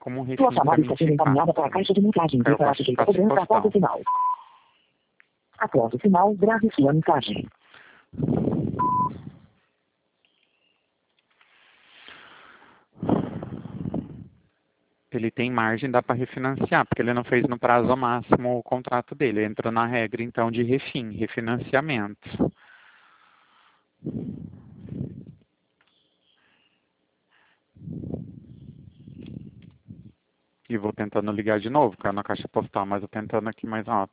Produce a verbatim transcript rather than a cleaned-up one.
como refim Sua para chamada me está sendo indicar. encaminhada para a caixa de mensagem e Quero será caixa de sujeita a cobrança postal. após o sinal. Após o sinal, grave sua mensagem. Ele tem margem, dá para refinanciar, porque ele não fez no prazo máximo o contrato dele. Ele entrou na regra, então, de refim, refinanciamento. E vou tentando ligar de novo, caiu na caixa postal, mas eu tentando aqui mais alto.